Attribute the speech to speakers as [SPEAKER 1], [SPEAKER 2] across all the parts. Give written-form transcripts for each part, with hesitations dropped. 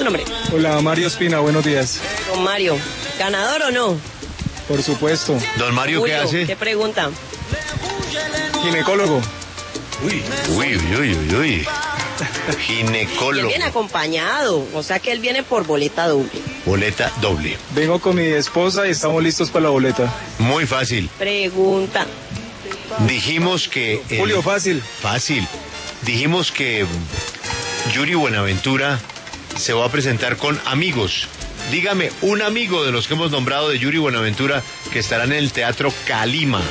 [SPEAKER 1] nombre?
[SPEAKER 2] Hola, Mario Espina, buenos días.
[SPEAKER 1] Don Mario, ¿ganador o no?
[SPEAKER 2] Por supuesto.
[SPEAKER 3] Don Mario, ¿qué
[SPEAKER 1] Julio,
[SPEAKER 3] hace?
[SPEAKER 1] ¿qué pregunta?
[SPEAKER 2] Ginecólogo.
[SPEAKER 3] Uy.
[SPEAKER 1] Y él
[SPEAKER 3] Ginecólogo.
[SPEAKER 1] viene acompañado, o sea que él viene por boleta doble.
[SPEAKER 3] Boleta doble.
[SPEAKER 2] Vengo con mi esposa y estamos listos para la boleta.
[SPEAKER 3] Muy fácil.
[SPEAKER 1] Pregunta.
[SPEAKER 3] Dijimos que...
[SPEAKER 2] Julio, fácil.
[SPEAKER 3] Fácil. Dijimos que Yuri Buenaventura se va a presentar con amigos. Dígame un amigo de los que hemos nombrado de Yuri Buenaventura que estarán en el Teatro Calima.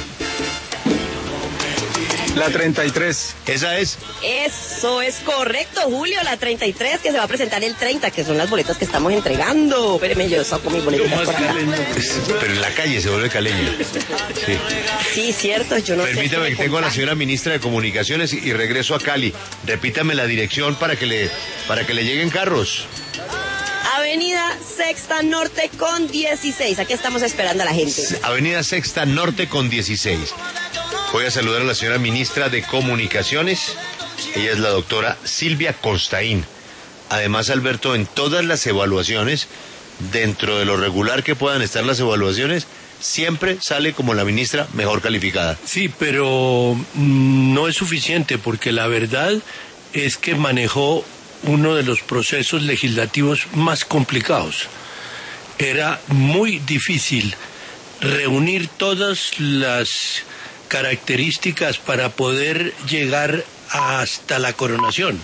[SPEAKER 2] La 33.
[SPEAKER 3] Esa es.
[SPEAKER 1] Eso es correcto, Julio, la 33 que se va a presentar el 30, que son las boletas que estamos entregando. Espéreme, yo saco mis boletas por acá.
[SPEAKER 3] Pero en la calle se vuelve caleño. Sí.
[SPEAKER 1] Sí, cierto, yo no sé.
[SPEAKER 3] Permítame que tengo a la señora ministra de Comunicaciones y regreso a Cali. Repítame la dirección para que le lleguen carros.
[SPEAKER 1] Avenida Sexta Norte con 16. Aquí estamos esperando a la gente.
[SPEAKER 3] Avenida Sexta Norte con 16. Voy a saludar a la señora ministra de Comunicaciones. Ella es la doctora Silvia Costaín. Además, Alberto, en todas las evaluaciones, dentro de lo regular que puedan estar las evaluaciones, siempre sale como la ministra mejor calificada.
[SPEAKER 4] Sí, pero no es suficiente porque la verdad es que manejó uno de los procesos legislativos más complicados. Era muy difícil reunir todas las características para poder llegar hasta la coronación.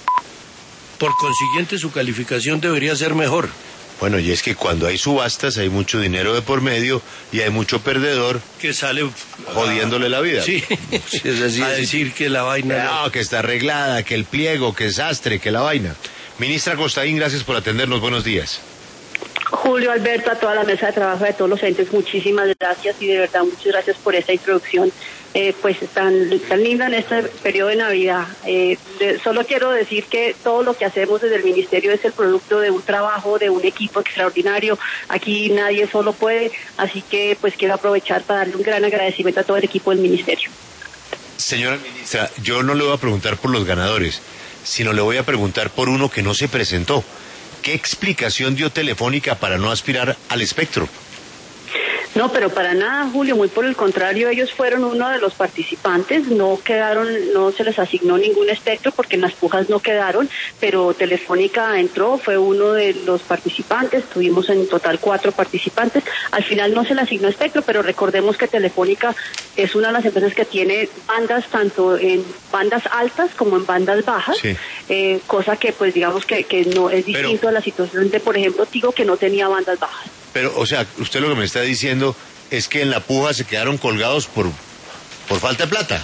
[SPEAKER 4] Por consiguiente, su calificación debería ser mejor.
[SPEAKER 3] Bueno, y es que cuando hay subastas hay mucho dinero de por medio y hay mucho perdedor
[SPEAKER 4] que sale
[SPEAKER 3] jodiéndole la vida.
[SPEAKER 4] Sí,
[SPEAKER 3] es así,
[SPEAKER 4] a decir que la vaina...
[SPEAKER 3] No, que está arreglada, que el pliego, que es sastre, que la vaina. Ministra Costaín, gracias por atendernos. Buenos días.
[SPEAKER 5] Julio, Alberto, a toda la mesa de trabajo de todos los entes, muchísimas gracias y de verdad muchas gracias por esta introducción pues tan linda en este periodo de Navidad. Solo quiero decir que todo lo que hacemos desde el Ministerio es el producto de un trabajo, de un equipo extraordinario. Aquí nadie solo puede, así que pues quiero aprovechar para darle un gran agradecimiento a todo el equipo del Ministerio.
[SPEAKER 3] Señora ministra, yo no le voy a preguntar por los ganadores, sino le voy a preguntar por uno que no se presentó. ¿Qué explicación dio Telefónica para no aspirar al espectro?
[SPEAKER 5] No, pero para nada, Julio, muy por el contrario, ellos fueron uno de los participantes, no se les asignó ningún espectro porque en las pujas no quedaron, pero Telefónica entró, fue uno de los participantes, tuvimos en total 4 participantes, al final no se le asignó espectro, pero recordemos que Telefónica es una de las empresas que tiene bandas tanto en bandas altas como en bandas bajas, sí. Cosa que pues digamos que no es distinto a la situación de, por ejemplo, Tigo, que no tenía bandas bajas.
[SPEAKER 3] Pero, o sea, usted lo que me está diciendo es que en la puja se quedaron colgados por falta de plata.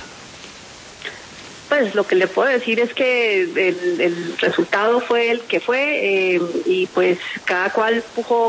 [SPEAKER 5] Pues lo que le puedo decir es que el resultado fue el que fue y pues cada cual pujó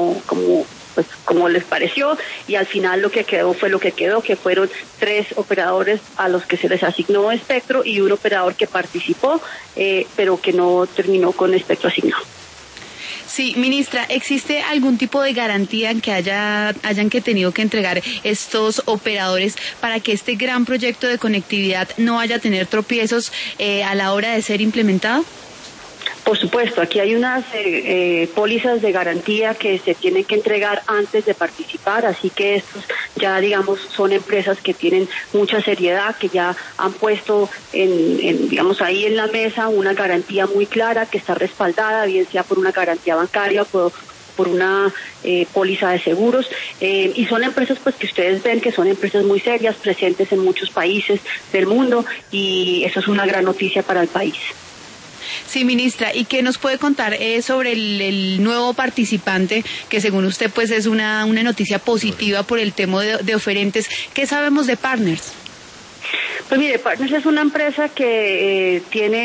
[SPEAKER 5] como les pareció y al final lo que quedó fue lo que quedó, que fueron 3 operadores a los que se les asignó espectro y un operador que participó pero que no terminó con espectro asignado.
[SPEAKER 6] Sí, ministra, ¿existe algún tipo de garantía en que hayan que tenido que entregar estos operadores para que este gran proyecto de conectividad no vaya a tener tropiezos a la hora de ser implementado?
[SPEAKER 5] Por supuesto, aquí hay unas pólizas de garantía que se tienen que entregar antes de participar, así que estos ya digamos son empresas que tienen mucha seriedad, que ya han puesto digamos ahí en la mesa una garantía muy clara que está respaldada, bien sea por una garantía bancaria o por una póliza de seguros y son empresas pues que ustedes ven que son empresas muy serias, presentes en muchos países del mundo y eso es una gran noticia para el país.
[SPEAKER 6] Sí, ministra, ¿y qué nos puede contar sobre el nuevo participante, que según usted pues es una noticia positiva por el tema de oferentes? ¿Qué sabemos de Partners?
[SPEAKER 5] Pues mire, Partners es una empresa que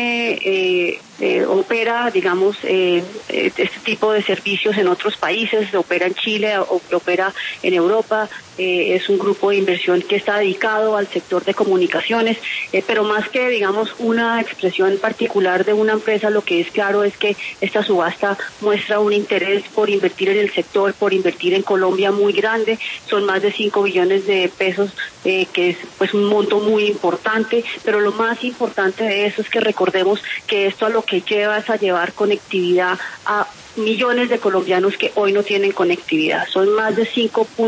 [SPEAKER 5] opera, digamos, este tipo de servicios en otros países, opera en Chile, opera en Europa, es un grupo de inversión que está dedicado al sector de comunicaciones, pero más que, digamos, una expresión particular de una empresa, lo que es claro es que esta subasta muestra un interés por invertir en el sector, por invertir en Colombia muy grande, son más de 5 billones de pesos, que es pues un monto muy importante, pero lo más importante de eso es que recordemos que esto a lo que lleva es a llevar conectividad a millones de colombianos que hoy no tienen conectividad. Son más de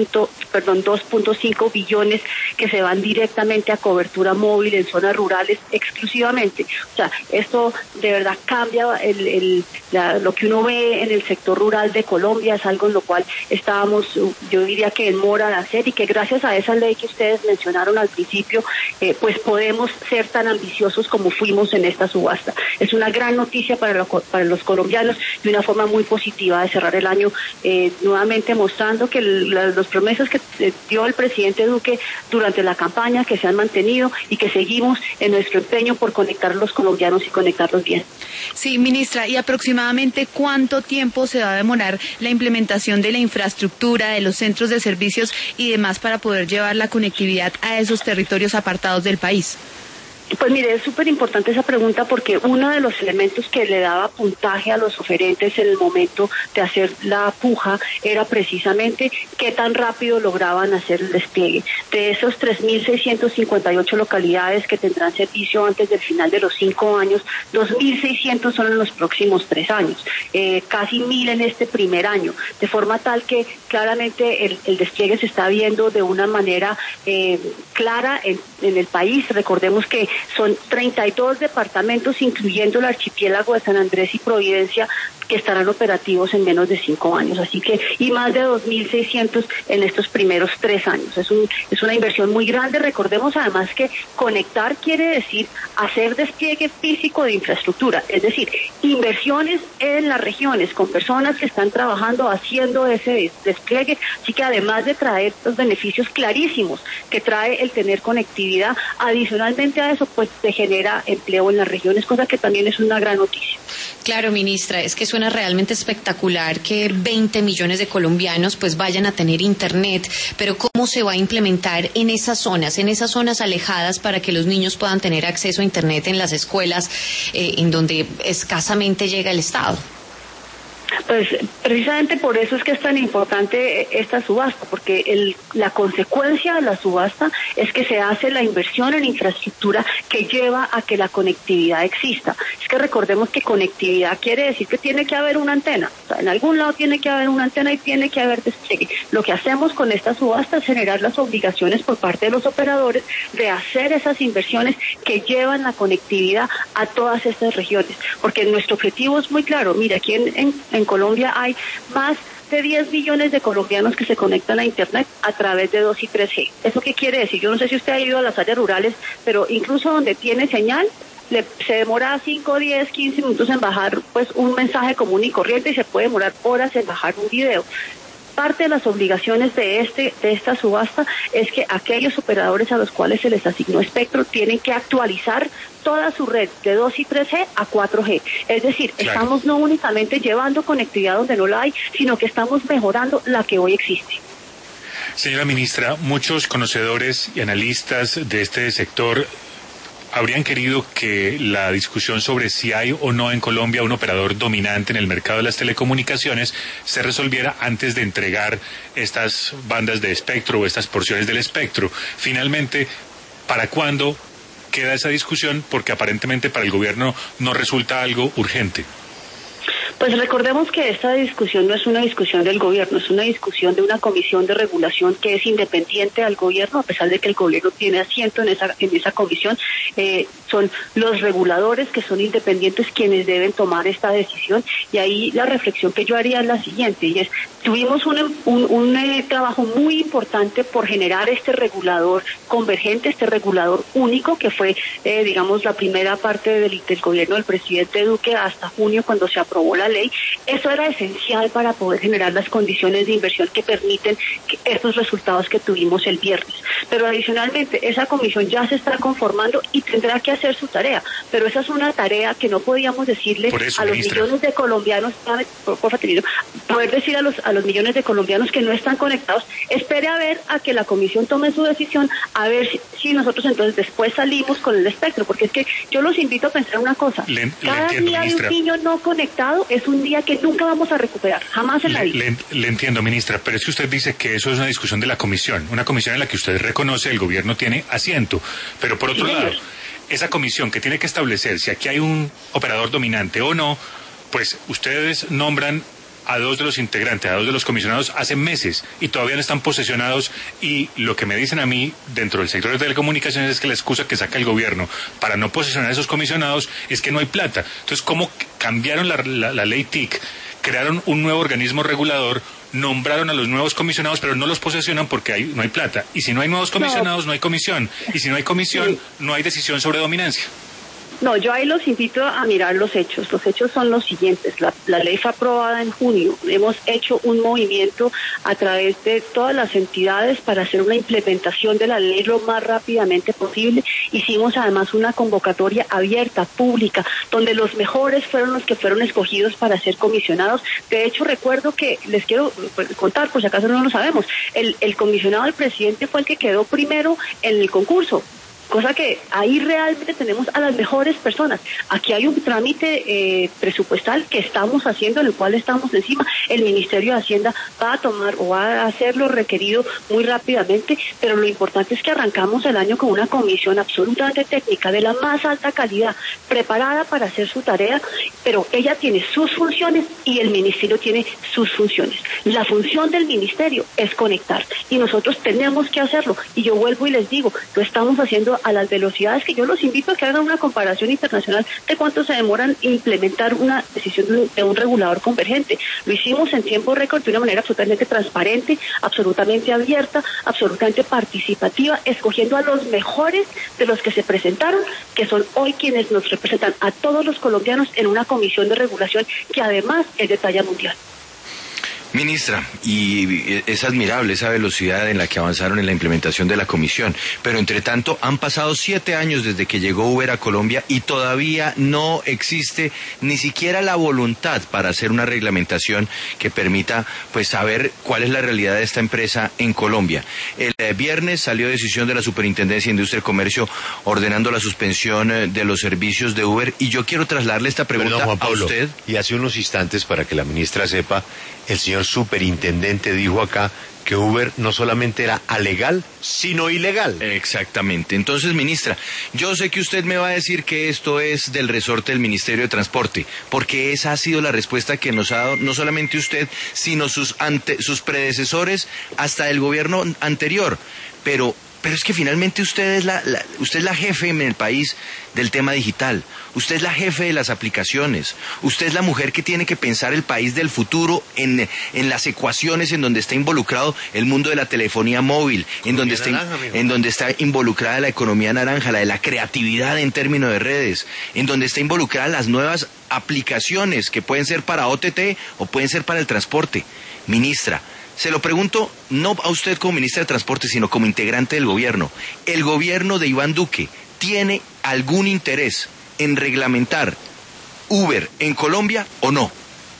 [SPEAKER 5] 2.5 billones que se van directamente a cobertura móvil en zonas rurales exclusivamente. O sea, esto de verdad cambia lo que uno ve en el sector rural de Colombia, es algo en lo cual estábamos, yo diría que en mora de hacer, y que gracias a esa ley que ustedes mencionaron al principio, pues podemos ser tan ambiciosos como fuimos en esta subasta. Es una gran noticia para los colombianos y una forma muy positiva de cerrar el año, nuevamente mostrando que las promesas que dio el presidente Duque durante la campaña, que se han mantenido y que seguimos en nuestro empeño por conectar a los colombianos y conectarlos bien.
[SPEAKER 6] Sí, ministra, ¿y aproximadamente cuánto tiempo se va a demorar la implementación de la infraestructura, de los centros de servicios y demás para poder llevar la conectividad a esos territorios apartados del país?
[SPEAKER 5] Pues mire, es súper importante esa pregunta, porque uno de los elementos que le daba puntaje a los oferentes en el momento de hacer la puja era precisamente qué tan rápido lograban hacer el despliegue. De esos 3.658 localidades que tendrán servicio antes del final de los 5 años, 2.600 son en los próximos 3 años, casi 1.000 en este primer año, de forma tal que claramente el despliegue se está viendo de una manera clara en el país. Recordemos que son 32 departamentos, incluyendo el archipiélago de San Andrés y Providencia, que estarán operativos en menos de 5 años, así que, y más de 2.600 en estos primeros 3 años. Es una inversión muy grande. Recordemos además que conectar quiere decir hacer despliegue físico de infraestructura, es decir, inversiones en las regiones con personas que están trabajando haciendo ese despliegue, así que además de traer los beneficios clarísimos que trae el tener conectividad, adicionalmente a eso pues se genera empleo en las regiones, cosa que también es una gran noticia.
[SPEAKER 7] Claro, ministra, es que suena realmente espectacular que 20 millones de colombianos pues vayan a tener internet, pero ¿cómo se va a implementar en esas zonas alejadas, para que los niños puedan tener acceso a internet en las escuelas en donde escasamente llega el Estado?
[SPEAKER 5] Pues precisamente por eso es que es tan importante esta subasta, porque la consecuencia de la subasta es que se hace la inversión en infraestructura que lleva a que la conectividad exista. Es que recordemos que conectividad quiere decir que tiene que haber una antena, o sea, en algún lado tiene que haber una antena y tiene que haber despliegue. Lo que hacemos con esta subasta es generar las obligaciones por parte de los operadores de hacer esas inversiones que llevan la conectividad a todas estas regiones, porque nuestro objetivo es muy claro. Mira, aquí en Colombia hay más de 10 millones de colombianos que se conectan a Internet a través de 2 y 3G. ¿Eso qué quiere decir? Yo no sé si usted ha ido a las áreas rurales, pero incluso donde tiene señal, se demora 5, 10, 15 minutos en bajar pues un mensaje común y corriente, y se puede demorar horas en bajar un video. Parte de las obligaciones de esta subasta es que aquellos operadores a los cuales se les asignó espectro tienen que actualizar toda su red de 2 y 3G a 4G. Es decir, claro, estamos no únicamente llevando conectividad donde no la hay, sino que estamos mejorando la que hoy existe.
[SPEAKER 8] Señora ministra, muchos conocedores y analistas de este sector habrían querido que la discusión sobre si hay o no en Colombia un operador dominante en el mercado de las telecomunicaciones se resolviera antes de entregar estas bandas de espectro o estas porciones del espectro. Finalmente, ¿para cuándo queda esa discusión? Porque aparentemente para el gobierno no resulta algo urgente.
[SPEAKER 5] Pues recordemos que esta discusión no es una discusión del gobierno, es una discusión de una comisión de regulación que es independiente al gobierno, a pesar de que el gobierno tiene asiento en esa comisión. Son los reguladores que son independientes quienes deben tomar esta decisión, y ahí la reflexión que yo haría es la siguiente, y es: tuvimos un trabajo muy importante por generar este regulador convergente, este regulador único, que fue, digamos, la primera parte del gobierno del presidente Duque hasta junio, cuando se aprobó la ley. Eso era esencial para poder generar las condiciones de inversión que permiten estos resultados que tuvimos el viernes. Pero adicionalmente, esa comisión ya se está conformando y tendrá que hacer su tarea, pero esa es una tarea que no podíamos decirle a los millones de colombianos, poder decir a los millones de colombianos que no están conectados: espere a ver a que la comisión tome su decisión, a ver si nosotros entonces después salimos con el espectro, porque es que yo los invito a pensar una cosa: cada día de un niño no conectado es un día que nunca vamos a recuperar, jamás en la vida.
[SPEAKER 8] Le entiendo, ministra, pero es que usted dice que eso es una discusión de la comisión, una comisión en la que usted reconoce el gobierno tiene asiento, pero por otro lado, esa comisión que tiene que establecer si aquí hay un operador dominante o no, pues ustedes nombran a 2 de los integrantes, a 2 de los comisionados hace meses y todavía no están posesionados, y lo que me dicen a mí dentro del sector de telecomunicaciones es que la excusa que saca el gobierno para no posesionar a esos comisionados es que no hay plata. Entonces, ¿cómo cambiaron la ley TIC? Crearon un nuevo organismo regulador, nombraron a los nuevos comisionados, pero no los posesionan porque no hay plata. Y si no hay nuevos comisionados, no hay comisión. Y si no hay comisión, no hay decisión sobre dominancia.
[SPEAKER 5] No, yo ahí los invito a mirar los hechos. Los hechos son los siguientes. La ley fue aprobada en junio. Hemos hecho un movimiento a través de todas las entidades para hacer una implementación de la ley lo más rápidamente posible. Hicimos además una convocatoria abierta, pública, donde los mejores fueron los que fueron escogidos para ser comisionados. De hecho, recuerdo que, les quiero contar, por si acaso no lo sabemos, el comisionado del presidente fue el que quedó primero en el concurso. Cosa que ahí realmente tenemos a las mejores personas. Aquí hay un trámite presupuestal que estamos haciendo, en el cual estamos encima. El Ministerio de Hacienda va a tomar o va a hacer lo requerido muy rápidamente, pero lo importante es que arrancamos el año con una comisión absolutamente técnica, de la más alta calidad, preparada para hacer su tarea, pero ella tiene sus funciones y el Ministerio tiene sus funciones. La función del Ministerio es conectar y nosotros tenemos que hacerlo. Y yo vuelvo y les digo, lo estamos haciendo a las velocidades que yo los invito a que hagan una comparación internacional de cuánto se demoran implementar una decisión de un regulador convergente. Lo hicimos en tiempo récord de una manera absolutamente transparente, absolutamente abierta, absolutamente participativa, escogiendo a los mejores de los que se presentaron, que son hoy quienes nos representan a todos los colombianos en una comisión de regulación que además es de talla mundial.
[SPEAKER 9] Ministra, y es admirable esa velocidad en la que avanzaron en la implementación de la comisión, pero entre tanto han pasado 7 años desde que llegó Uber a Colombia y todavía no existe ni siquiera la voluntad para hacer una reglamentación que permita pues saber cuál es la realidad de esta empresa en Colombia. El viernes salió decisión de la Superintendencia de Industria y Comercio ordenando la suspensión de los servicios de Uber, y yo quiero trasladarle esta pregunta
[SPEAKER 3] Juan Pablo,
[SPEAKER 9] a usted.
[SPEAKER 3] Y hace unos instantes, para que la ministra sepa, el señor superintendente dijo acá que Uber no solamente era alegal, sino ilegal.
[SPEAKER 9] Exactamente. Entonces, ministra, yo sé que usted me va a decir que esto es del resorte del Ministerio de Transporte, porque esa ha sido la respuesta que nos ha dado no solamente usted, sino sus predecesores hasta el gobierno anterior. Pero es que finalmente usted es la jefe en el país del tema digital. Usted es la jefe de las aplicaciones. Usted es la mujer que tiene que pensar el país del futuro en las ecuaciones en donde está involucrado el mundo de la telefonía móvil, en donde está involucrada la economía naranja, la de la creatividad en términos de redes, en donde está involucrada las nuevas aplicaciones que pueden ser para OTT o pueden ser para el transporte. Ministra, se lo pregunto no a usted como ministra de Transporte, sino como integrante del gobierno. ¿El gobierno de Iván Duque tiene algún interés en reglamentar Uber en Colombia o no?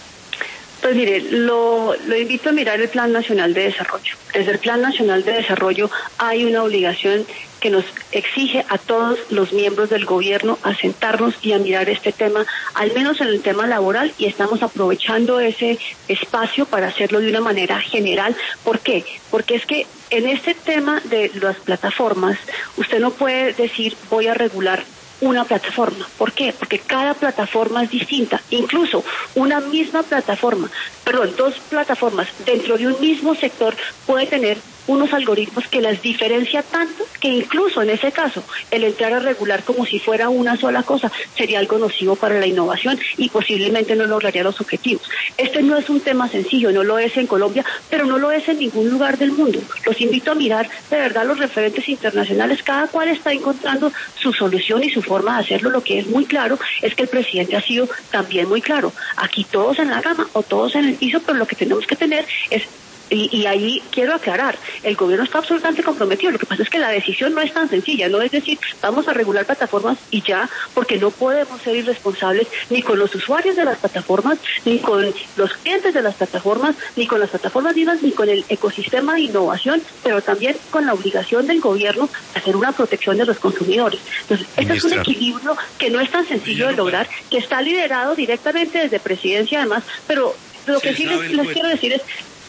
[SPEAKER 5] Pues mire, lo invito a mirar el Plan Nacional de Desarrollo. Desde el Plan Nacional de Desarrollo hay una obligación que nos exige a todos los miembros del gobierno a sentarnos y a mirar este tema, al menos en el tema laboral, y estamos aprovechando ese espacio para hacerlo de una manera general. ¿Por qué? Porque es que en este tema de las plataformas, usted no puede decir voy a regular una plataforma. ¿Por qué? Porque cada plataforma es distinta. Incluso una misma plataforma, dos plataformas dentro de un mismo sector puede tener unos algoritmos que las diferencia tanto que incluso en ese caso el entrar a regular como si fuera una sola cosa sería algo nocivo para la innovación y posiblemente no lograría los objetivos. Este no es un tema sencillo, no lo es en Colombia, pero no lo es en ningún lugar del mundo. Los invito a mirar de verdad los referentes internacionales, cada cual está encontrando su solución y su forma de hacerlo. Lo que es muy claro es que el presidente ha sido también muy claro. Aquí todos en la gama o todos en el piso, pero lo que tenemos que tener es Y ahí quiero aclarar, el gobierno está absolutamente comprometido. Lo que pasa es que la decisión no es tan sencilla, no es decir, vamos a regular plataformas y ya, porque no podemos ser irresponsables ni con los usuarios de las plataformas, ni con los clientes de las plataformas, ni con las plataformas vivas, ni con el ecosistema de innovación, pero también con la obligación del gobierno de hacer una protección de los consumidores. Entonces, este es un equilibrio que no es tan sencillo de lograr, que está liderado directamente desde presidencia además, pero lo que sí les quiero decir es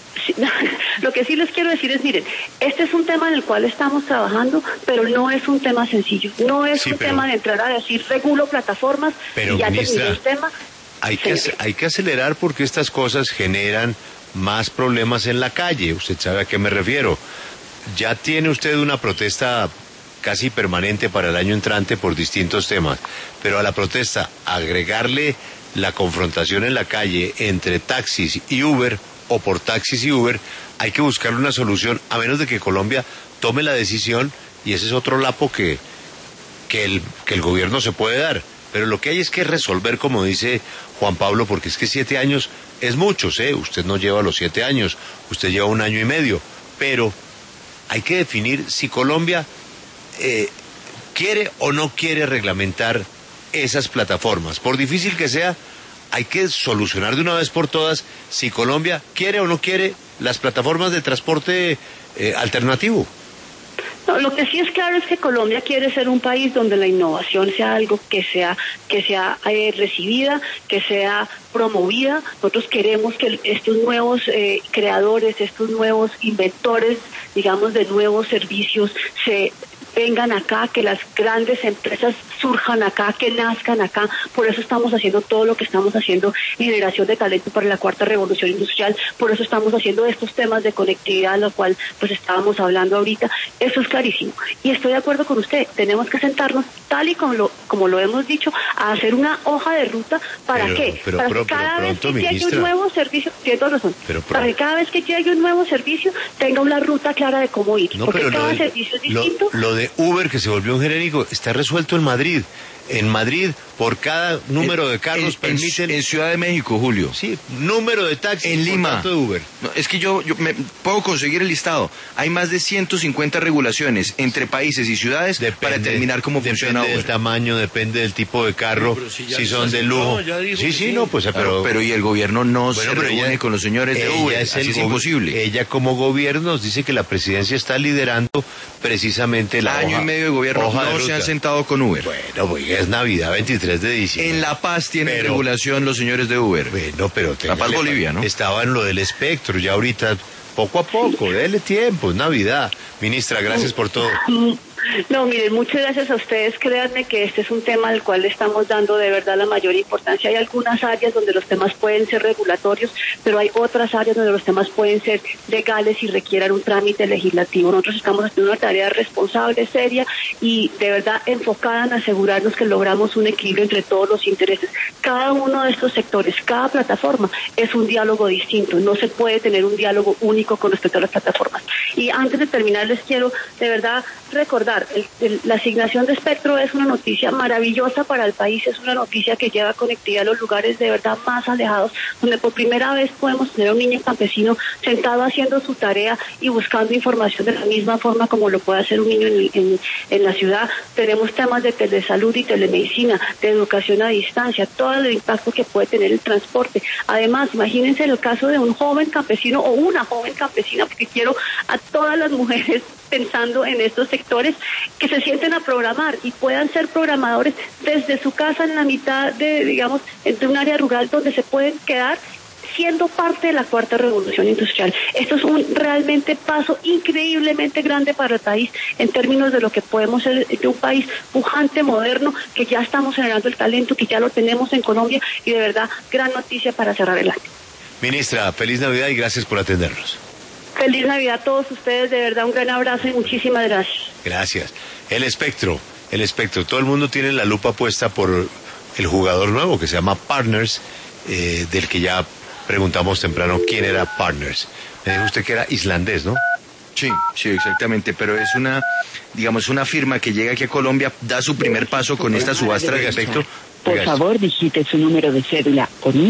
[SPEAKER 5] Sí, lo que sí les quiero decir es, miren, este es un tema en el cual estamos trabajando, pero no es un tema sencillo. No es un tema de entrar a decir regulo plataformas
[SPEAKER 3] pero,
[SPEAKER 5] y ya
[SPEAKER 3] ministra,
[SPEAKER 5] terminó el tema.
[SPEAKER 3] Hay que acelerar porque estas cosas generan más problemas en la calle. Usted sabe a qué me refiero. Ya tiene usted una protesta casi permanente para el año entrante por distintos temas, pero a la protesta agregarle la confrontación en la calle entre taxis y Uber o por taxis y Uber, hay que buscar una solución, a menos de que Colombia tome la decisión, y ese es otro lapo que el gobierno se puede dar. Pero lo que hay es que resolver, como dice Juan Pablo, porque es que 7 años es mucho, usted no lleva los 7 años, usted lleva 1 año y medio, pero hay que definir si Colombia quiere o no quiere reglamentar esas plataformas. Por difícil que sea, hay que solucionar de una vez por todas si Colombia quiere o no quiere las plataformas de transporte alternativo.
[SPEAKER 5] No, lo que sí es claro es que Colombia quiere ser un país donde la innovación sea algo que sea recibida, que sea promovida. Nosotros queremos que estos nuevos creadores, estos nuevos inventores, digamos, de nuevos servicios se vengan acá, que las grandes empresas surjan acá, que nazcan acá. Por eso estamos haciendo todo lo que estamos haciendo en generación de talento para la cuarta revolución industrial. Por eso estamos haciendo estos temas de conectividad, lo cual pues estábamos hablando ahorita. Eso es clarísimo. Y estoy de acuerdo con usted. Tenemos que sentarnos, tal y como lo hemos dicho, a hacer una hoja de ruta. ¿Para qué? Para que cada vez que llegue un nuevo servicio, tiene razón, para que cada vez que llegue un nuevo servicio tenga una ruta clara de cómo ir. Porque cada servicio es distinto.
[SPEAKER 3] Lo de Uber, que se volvió un genérico, está resuelto en Madrid. En Madrid, por cada número de carros permiten...
[SPEAKER 9] En Ciudad de México, Julio.
[SPEAKER 3] Sí, número de taxis
[SPEAKER 9] en Lima.
[SPEAKER 3] De Uber.
[SPEAKER 9] No, es que yo me puedo conseguir el listado. Hay más de 150 regulaciones entre países y ciudades para determinar cómo funciona Uber.
[SPEAKER 3] Depende del tamaño, depende del tipo de carro, si son de lujo. Pero
[SPEAKER 9] y el gobierno no se reúne con los señores de Uber.
[SPEAKER 3] Es imposible. Ella como gobierno nos dice que la presidencia está liderando precisamente la
[SPEAKER 9] año y medio de gobierno no se han sentado con Uber.
[SPEAKER 3] Bueno, pues es Navidad, 23 de diciembre.
[SPEAKER 9] En La Paz tienen regulación los señores de Uber.
[SPEAKER 3] Bueno, pero...
[SPEAKER 9] La Paz, Bolivia, ¿no?
[SPEAKER 3] Estaba en lo del espectro, ya ahorita, poco a poco, dele tiempo, es Navidad. Ministra, gracias por todo.
[SPEAKER 5] No, miren, muchas gracias a ustedes. Créanme que este es un tema al cual le estamos dando de verdad la mayor importancia. Hay algunas áreas donde los temas pueden ser regulatorios, pero hay otras áreas donde los temas pueden ser legales y requieran un trámite legislativo. Nosotros estamos haciendo una tarea responsable, seria y de verdad enfocada en asegurarnos que logramos un equilibrio entre todos los intereses. Cada uno de estos sectores, cada plataforma es un diálogo distinto. No se puede tener un diálogo único con respecto a las plataformas. Y antes de terminar, les quiero de verdad recordar, la asignación de espectro es una noticia maravillosa para el país, es una noticia que lleva conectividad a los lugares de verdad más alejados, donde por primera vez podemos tener a un niño campesino sentado haciendo su tarea y buscando información de la misma forma como lo puede hacer un niño en la ciudad. Tenemos temas de telesalud y telemedicina, de educación a distancia, todo el impacto que puede tener el transporte. Además, imagínense el caso de un joven campesino o una joven campesina, porque quiero a todas las mujeres pensando en estos sectores que se sienten a programar y puedan ser programadores desde su casa en la mitad de, digamos, entre un área rural donde se pueden quedar siendo parte de la cuarta revolución industrial. Esto es un realmente paso increíblemente grande para el país en términos de lo que podemos ser de un país pujante, moderno, que ya estamos generando el talento, que ya lo tenemos en Colombia y de verdad gran noticia para cerrar el año.
[SPEAKER 3] Ministra, feliz Navidad y gracias por atendernos.
[SPEAKER 5] Feliz Navidad a todos ustedes, de verdad un gran abrazo y muchísimas gracias.
[SPEAKER 3] Gracias. El espectro, todo el mundo tiene la lupa puesta por el jugador nuevo que se llama Partners, del que ya preguntamos temprano quién era Partners. Me dijo usted que era islandés, ¿no?
[SPEAKER 9] Sí, exactamente, pero es una firma que llega aquí a Colombia, da su primer paso con esta subasta de espectro.
[SPEAKER 10] Por favor, digite su número de cédula o